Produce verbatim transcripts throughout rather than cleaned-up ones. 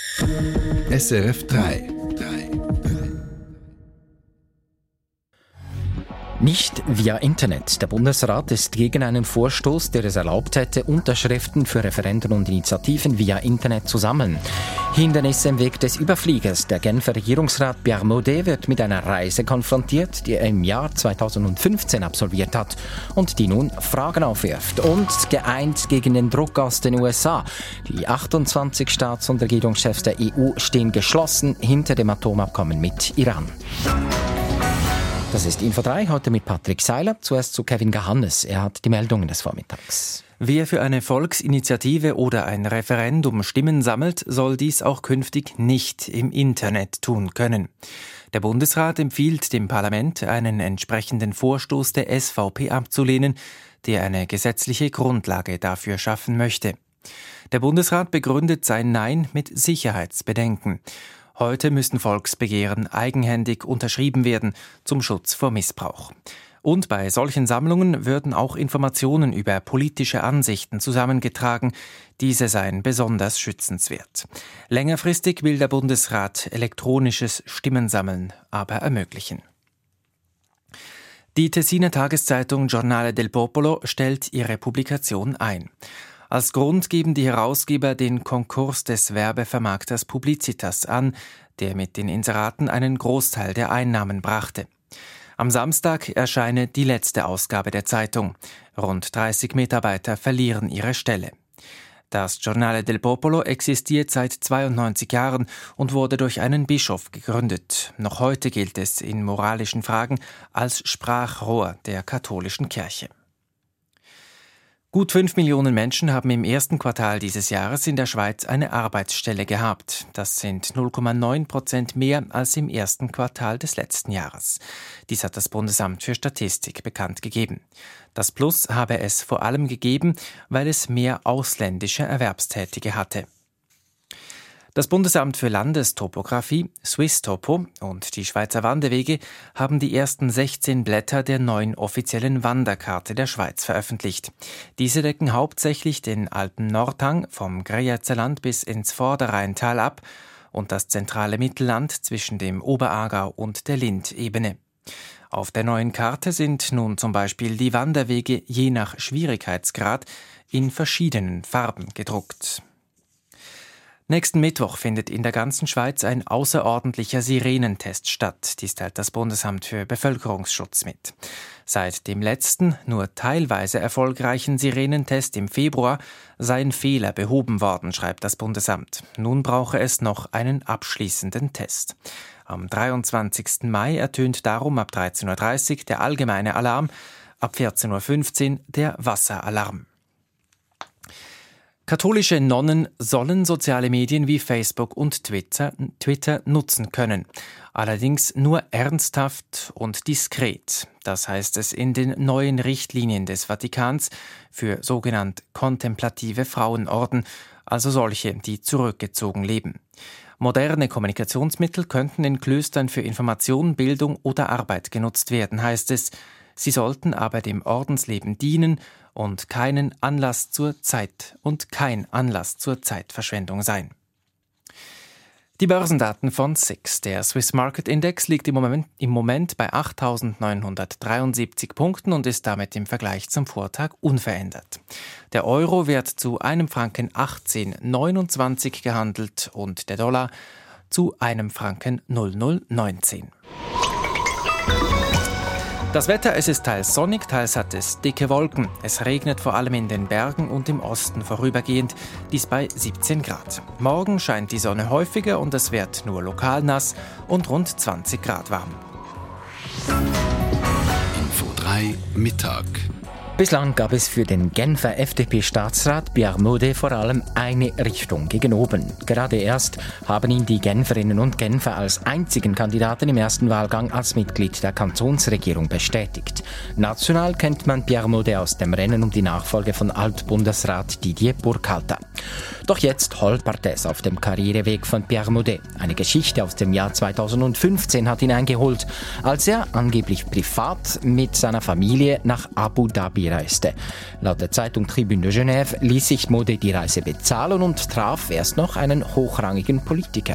S R F drei. Nicht via Internet. Der Bundesrat ist gegen einen Vorstoß, der es erlaubt hätte, Unterschriften für Referenden und Initiativen via Internet zu sammeln. Hindernisse im Weg des Überfliegers. Der Genfer Regierungsrat Pierre Maudet wird mit einer Reise konfrontiert, die er im Jahr zweitausendfünfzehn absolviert hat und die nun Fragen aufwirft. Und geeint gegen den Druck aus den U S A. Die achtundzwanzig Staats- und Regierungschefs der E U stehen geschlossen hinter dem Atomabkommen mit Iran. Das ist Info drei, heute mit Patrick Seiler. Zuerst zu Kevin Gahannes. Er hat die Meldungen des Vormittags. Wer für eine Volksinitiative oder ein Referendum Stimmen sammelt, soll dies auch künftig nicht im Internet tun können. Der Bundesrat empfiehlt dem Parlament, einen entsprechenden Vorstoß der S V P abzulehnen, der eine gesetzliche Grundlage dafür schaffen möchte. Der Bundesrat begründet sein Nein mit Sicherheitsbedenken. Heute müssen Volksbegehren eigenhändig unterschrieben werden zum Schutz vor Missbrauch. Und bei solchen Sammlungen würden auch Informationen über politische Ansichten zusammengetragen. Diese seien besonders schützenswert. Längerfristig will der Bundesrat elektronisches Stimmensammeln aber ermöglichen. Die Tessiner Tageszeitung Giornale del Popolo stellt ihre Publikation ein. Als Grund geben die Herausgeber den Konkurs des Werbevermarkters Publicitas an, der mit den Inseraten einen Großteil der Einnahmen brachte. Am Samstag erscheine die letzte Ausgabe der Zeitung. Rund dreißig Mitarbeiter verlieren ihre Stelle. Das Giornale del Popolo existiert seit zweiundneunzig Jahren und wurde durch einen Bischof gegründet. Noch heute gilt es in moralischen Fragen als Sprachrohr der katholischen Kirche. Gut fünf Millionen Menschen haben im ersten Quartal dieses Jahres in der Schweiz eine Arbeitsstelle gehabt. Das sind null Komma neun Prozent mehr als im ersten Quartal des letzten Jahres. Dies hat das Bundesamt für Statistik bekannt gegeben. Das Plus habe es vor allem gegeben, weil es mehr ausländische Erwerbstätige hatte. Das Bundesamt für Landestopographie, Swisstopo, und die Schweizer Wanderwege haben die ersten sechzehn Blätter der neuen offiziellen Wanderkarte der Schweiz veröffentlicht. Diese decken hauptsächlich den Alpen-Nordhang vom Greyerzer bis ins Vorderrheintal ab und das zentrale Mittelland zwischen dem Oberaargau und der Lindebene. Auf der neuen Karte sind nun zum Beispiel die Wanderwege je nach Schwierigkeitsgrad in verschiedenen Farben gedruckt. Nächsten Mittwoch findet in der ganzen Schweiz ein außerordentlicher Sirenentest statt. Dies teilt das Bundesamt für Bevölkerungsschutz mit. Seit dem letzten, nur teilweise erfolgreichen Sirenentest im Februar seien Fehler behoben worden, schreibt das Bundesamt. Nun brauche es noch einen abschließenden Test. Am dreiundzwanzigsten Mai ertönt darum ab dreizehn Uhr dreißig der allgemeine Alarm, ab vierzehn Uhr fünfzehn der Wasseralarm. Katholische Nonnen sollen soziale Medien wie Facebook und Twitter, Twitter nutzen können. Allerdings nur ernsthaft und diskret. Das heißt es in den neuen Richtlinien des Vatikans für sogenannte kontemplative Frauenorden, also solche, die zurückgezogen leben. Moderne Kommunikationsmittel könnten in Klöstern für Information, Bildung oder Arbeit genutzt werden, heißt es. Sie sollten aber dem Ordensleben dienen und keinen Anlass zur Zeit und kein Anlass zur Zeitverschwendung sein. Die Börsendaten von S I X. Der Swiss Market Index liegt im Moment, im Moment bei achttausendneunhundertdreiundsiebzig Punkten und ist damit im Vergleich zum Vortag unverändert. Der Euro wird zu einem Franken achtzehn Komma neunundzwanzig gehandelt und der Dollar zu einem Franken null Komma null neunzehn. Das Wetter, es ist teils sonnig, teils hat es dicke Wolken. Es regnet vor allem in den Bergen und im Osten vorübergehend, dies bei siebzehn Grad. Morgen scheint die Sonne häufiger und es wird nur lokal nass und rund zwanzig Grad warm. Info drei Mittag. Bislang gab es für den Genfer F D P-Staatsrat Pierre Maudet vor allem eine Richtung gegen oben. Gerade erst haben ihn die Genferinnen und Genfer als einzigen Kandidaten im ersten Wahlgang als Mitglied der Kantonsregierung bestätigt. National kennt man Pierre Maudet aus dem Rennen um die Nachfolge von Altbundesrat Didier Burkhalter. Doch jetzt holpert es auf dem Karriereweg von Pierre Maudet. Eine Geschichte aus dem Jahr zweitausendfünfzehn hat ihn eingeholt, als er angeblich privat mit seiner Familie nach Abu Dhabi reiste. Laut der Zeitung Tribune de Genève ließ sich Mode die Reise bezahlen und traf erst noch einen hochrangigen Politiker.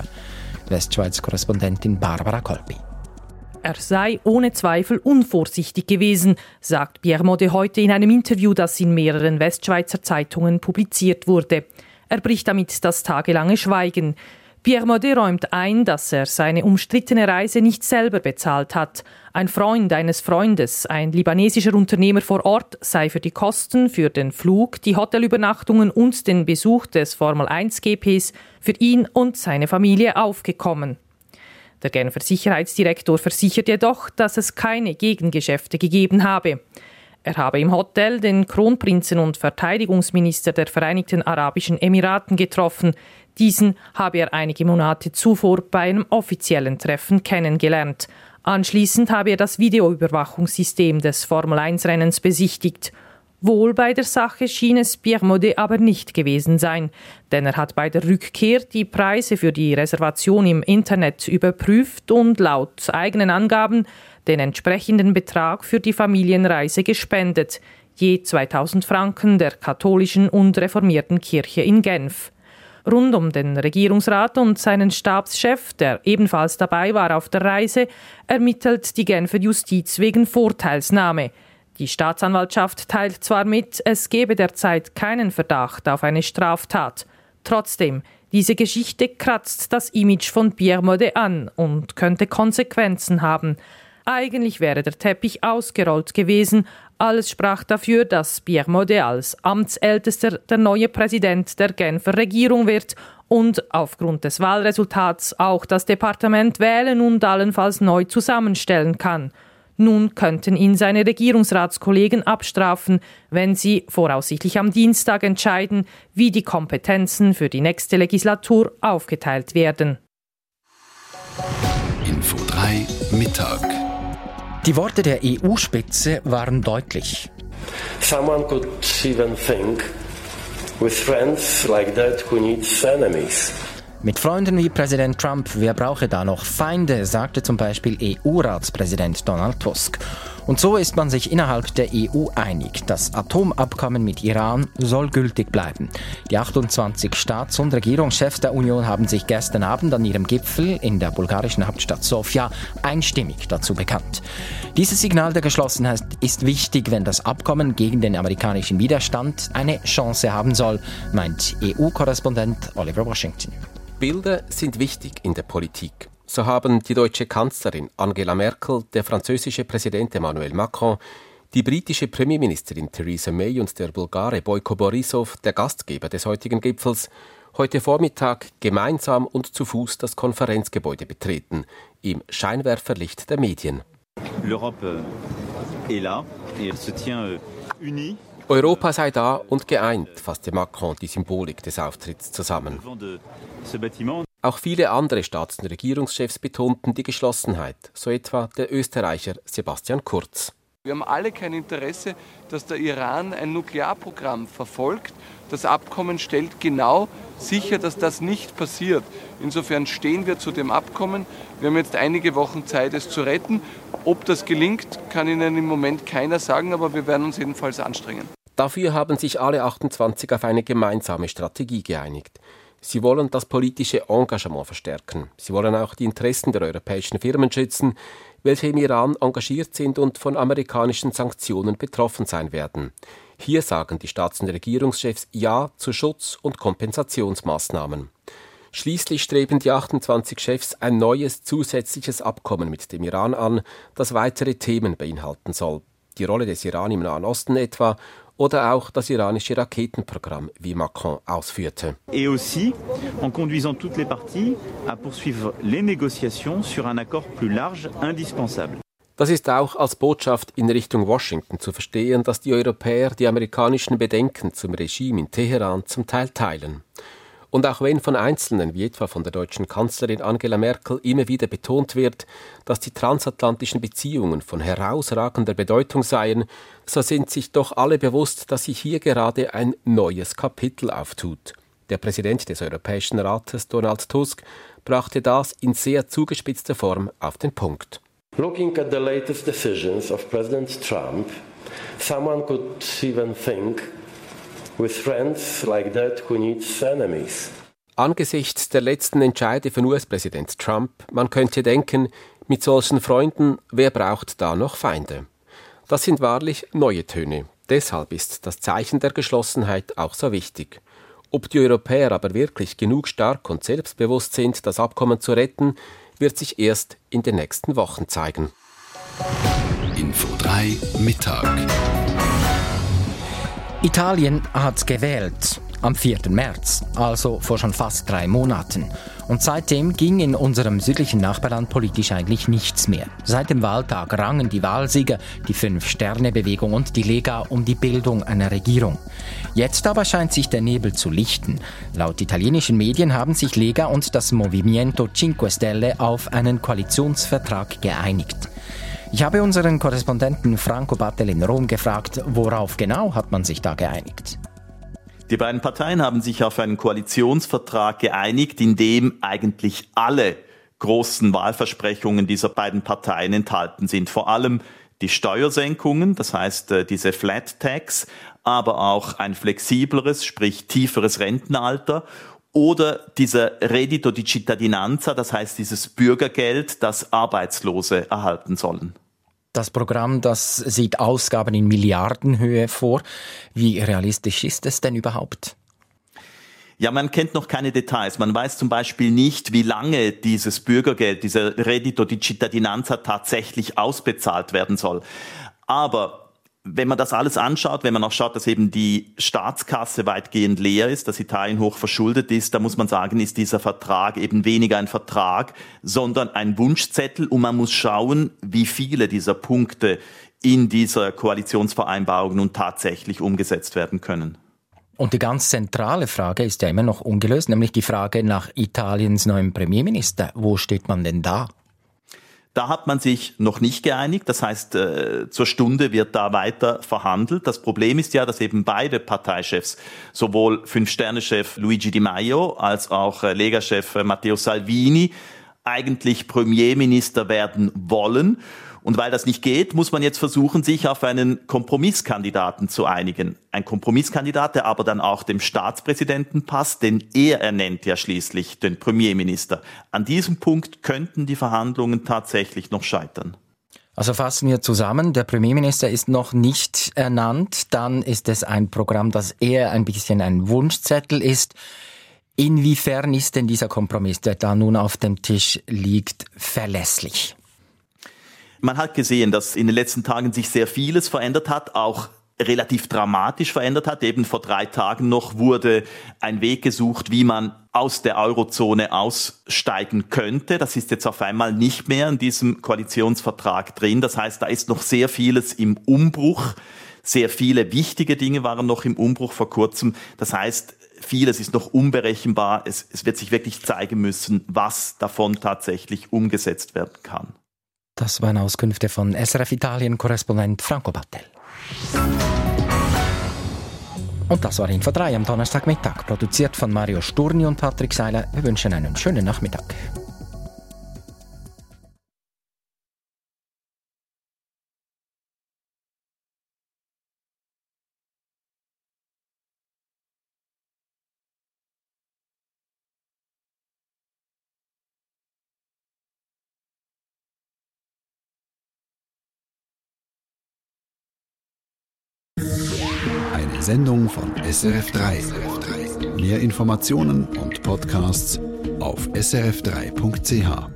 Westschweiz-Korrespondentin Barbara Kolpi. Er sei ohne Zweifel unvorsichtig gewesen, sagt Pierre Mode heute in einem Interview, das in mehreren Westschweizer Zeitungen publiziert wurde. Er bricht damit das tagelange Schweigen. Pierre Mode räumt ein, dass er seine umstrittene Reise nicht selber bezahlt hat. Ein Freund eines Freundes, ein libanesischer Unternehmer vor Ort, sei für die Kosten für den Flug, die Hotelübernachtungen und den Besuch des Formel eins G Ps für ihn und seine Familie aufgekommen. Der Genfer Sicherheitsdirektor versichert jedoch, dass es keine Gegengeschäfte gegeben habe. Er habe im Hotel den Kronprinzen und Verteidigungsminister der Vereinigten Arabischen Emiraten getroffen. Diesen habe er einige Monate zuvor bei einem offiziellen Treffen kennengelernt. Anschließend habe er das Videoüberwachungssystem des Formel eins Rennens besichtigt. Wohl bei der Sache schien es Pierre Mode aber nicht gewesen sein, denn er hat bei der Rückkehr die Preise für die Reservation im Internet überprüft und laut eigenen Angaben den entsprechenden Betrag für die Familienreise gespendet, je zweitausend Franken der katholischen und reformierten Kirche in Genf. Rund um den Regierungsrat und seinen Stabschef, der ebenfalls dabei war auf der Reise, ermittelt die Genfer Justiz wegen Vorteilsnahme. Die Staatsanwaltschaft teilt zwar mit, es gebe derzeit keinen Verdacht auf eine Straftat. Trotzdem, diese Geschichte kratzt das Image von Pierre Mode an und könnte Konsequenzen haben. Eigentlich wäre der Teppich ausgerollt gewesen. Alles sprach dafür, dass Pierre Mode als Amtsältester der neue Präsident der Genfer Regierung wird und aufgrund des Wahlresultats auch das Departement wählen und allenfalls neu zusammenstellen kann. Nun könnten ihn seine Regierungsratskollegen abstrafen, wenn sie voraussichtlich am Dienstag entscheiden, wie die Kompetenzen für die nächste Legislatur aufgeteilt werden. Info drei Mittag. Die Worte der E U-Spitze waren deutlich. Someone could even think, with friends like that, who needs enemies? Mit Freunden wie Präsident Trump, wer brauche da noch Feinde, sagte zum Beispiel E U-Ratspräsident Donald Tusk. Und so ist man sich innerhalb der E U einig. Das Atomabkommen mit Iran soll gültig bleiben. Die achtundzwanzig Staats- und Regierungschefs der Union haben sich gestern Abend an ihrem Gipfel in der bulgarischen Hauptstadt Sofia einstimmig dazu bekannt. Dieses Signal der Geschlossenheit ist wichtig, wenn das Abkommen gegen den amerikanischen Widerstand eine Chance haben soll, meint E U-Korrespondent Oliver Washington. Bilder sind wichtig in der Politik. So haben die deutsche Kanzlerin Angela Merkel, der französische Präsident Emmanuel Macron, die britische Premierministerin Theresa May und der Bulgare Boyko Borissow, der Gastgeber des heutigen Gipfels, heute Vormittag gemeinsam und zu Fuß das Konferenzgebäude betreten, im Scheinwerferlicht der Medien. L'Europe est là et elle se tient unie. Europa sei da und geeint, fasste Macron die Symbolik des Auftritts zusammen. Auch viele andere Staats- und Regierungschefs betonten die Geschlossenheit, so etwa der Österreicher Sebastian Kurz. Wir haben alle kein Interesse, dass der Iran ein Nuklearprogramm verfolgt. Das Abkommen stellt genau sicher, dass das nicht passiert. Insofern stehen wir zu dem Abkommen. Wir haben jetzt einige Wochen Zeit, es zu retten. Ob das gelingt, kann Ihnen im Moment keiner sagen, aber wir werden uns jedenfalls anstrengen. Dafür haben sich alle achtundzwanzig auf eine gemeinsame Strategie geeinigt. Sie wollen das politische Engagement verstärken. Sie wollen auch die Interessen der europäischen Firmen schützen, welche im Iran engagiert sind und von amerikanischen Sanktionen betroffen sein werden. Hier sagen die Staats- und Regierungschefs Ja zu Schutz- und Kompensationsmaßnahmen. Schließlich streben die achtundzwanzig Chefs ein neues zusätzliches Abkommen mit dem Iran an, das weitere Themen beinhalten soll. Die Rolle des Iran im Nahen Osten etwa oder auch das iranische Raketenprogramm, wie Macron ausführte. Et aussi en conduisant toutes les parties à poursuivre les négociations sur un accord plus large indispensable. Das ist auch als Botschaft in Richtung Washington zu verstehen, dass die Europäer die amerikanischen Bedenken zum Regime in Teheran zum Teil teilen. Und auch wenn von Einzelnen, wie etwa von der deutschen Kanzlerin Angela Merkel, immer wieder betont wird, dass die transatlantischen Beziehungen von herausragender Bedeutung seien, so sind sich doch alle bewusst, dass sich hier gerade ein neues Kapitel auftut. Der Präsident des Europäischen Rates, Donald Tusk, brachte das in sehr zugespitzter Form auf den Punkt. Looking at the latest decisions of President Trump, Someone could even think, with friends like that, who needs enemies? Angesichts der letzten Entscheide von U S-Präsident Trump, man könnte denken, mit solchen Freunden, wer braucht da noch Feinde? Das sind wahrlich neue Töne. Deshalb ist das Zeichen der Geschlossenheit auch so wichtig. Ob die Europäer aber wirklich genug stark und selbstbewusst sind, das Abkommen zu retten, wird sich erst in den nächsten Wochen zeigen. Info drei Mittag. Italien hat gewählt am vierten März, also vor schon fast drei Monaten. Und seitdem ging in unserem südlichen Nachbarland politisch eigentlich nichts mehr. Seit dem Wahltag rangen die Wahlsieger, die Fünf-Sterne-Bewegung und die Lega um die Bildung einer Regierung. Jetzt aber scheint sich der Nebel zu lichten. Laut italienischen Medien haben sich Lega und das Movimento Cinque Stelle auf einen Koalitionsvertrag geeinigt. Ich habe unseren Korrespondenten Franco Battel in Rom gefragt, worauf genau hat man sich da geeinigt? Die beiden Parteien haben sich auf einen Koalitionsvertrag geeinigt, in dem eigentlich alle großen Wahlversprechungen dieser beiden Parteien enthalten sind. Vor allem die Steuersenkungen, das heißt diese Flat Tax, aber auch ein flexibleres, sprich tieferes Rentenalter oder dieser Reddito di Cittadinanza, das heißt dieses Bürgergeld, das Arbeitslose erhalten sollen. Das Programm, das sieht Ausgaben in Milliardenhöhe vor. Wie realistisch ist es denn überhaupt? Ja, man kennt noch keine Details. Man weiß zum Beispiel nicht, wie lange dieses Bürgergeld, dieser Reddito di Cittadinanza tatsächlich ausbezahlt werden soll. Aber wenn man das alles anschaut, wenn man auch schaut, dass eben die Staatskasse weitgehend leer ist, dass Italien hoch verschuldet ist, da muss man sagen, ist dieser Vertrag eben weniger ein Vertrag, sondern ein Wunschzettel. Und man muss schauen, wie viele dieser Punkte in dieser Koalitionsvereinbarung nun tatsächlich umgesetzt werden können. Und die ganz zentrale Frage ist ja immer noch ungelöst, nämlich die Frage nach Italiens neuem Premierminister. Wo steht man denn da? Da hat man sich noch nicht geeinigt, das heißt, äh, zur Stunde wird da weiter verhandelt. Das Problem ist ja, dass eben beide Parteichefs, sowohl Fünf-Sterne-Chef Luigi Di Maio als auch äh, Lega-Chef äh, Matteo Salvini, eigentlich Premierminister werden wollen. Und weil das nicht geht, muss man jetzt versuchen, sich auf einen Kompromisskandidaten zu einigen. Ein Kompromisskandidat, der aber dann auch dem Staatspräsidenten passt, denn er ernennt ja schließlich den Premierminister. An diesem Punkt könnten die Verhandlungen tatsächlich noch scheitern. Also fassen wir zusammen, der Premierminister ist noch nicht ernannt, dann ist es ein Programm, das eher ein bisschen ein Wunschzettel ist. Inwiefern ist denn dieser Kompromiss, der da nun auf dem Tisch liegt, verlässlich? Man hat gesehen, dass in den letzten Tagen sich sehr vieles verändert hat, auch relativ dramatisch verändert hat. Eben vor drei Tagen noch wurde ein Weg gesucht, wie man aus der Eurozone aussteigen könnte. Das ist jetzt auf einmal nicht mehr in diesem Koalitionsvertrag drin. Das heißt, da ist noch sehr vieles im Umbruch. Sehr viele wichtige Dinge waren noch im Umbruch vor kurzem. Das heißt, vieles ist noch unberechenbar. Es, es wird sich wirklich zeigen müssen, was davon tatsächlich umgesetzt werden kann. Das waren Auskünfte von S R F Italien-Korrespondent Franco Battel. Und das war Info drei am Donnerstagmittag, produziert von Mario Sturni und Patrick Seiler. Wir wünschen einen schönen Nachmittag. Eine Sendung von S R F drei. Mehr Informationen und Podcasts auf s r f drei punkt c h.